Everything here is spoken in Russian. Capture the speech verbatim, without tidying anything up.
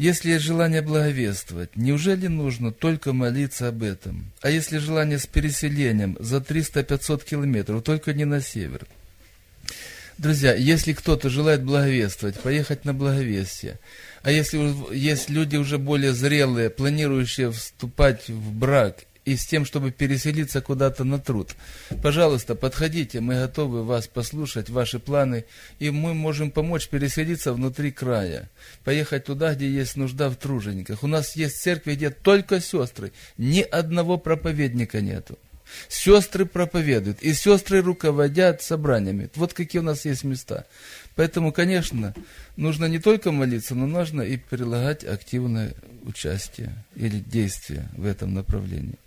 Если есть желание благовествовать, неужели нужно только молиться об этом? А если желание с переселением за триста-пятьсот километров, только не на север? Друзья, если кто-то желает благовествовать, поехать на благовестие, а если есть люди уже более зрелые, планирующие вступать в брак, и с тем, чтобы переселиться куда-то на труд, пожалуйста, подходите, мы готовы вас послушать, ваши планы, и мы можем помочь переселиться внутри края, поехать туда, где есть нужда в тружениках. У нас есть церкви, где только сестры, ни одного проповедника нету. Сестры проповедуют, и сестры руководят собраниями. Вот какие у нас есть места. Поэтому, конечно, нужно не только молиться, но нужно и прилагать активное участие или действие в этом направлении.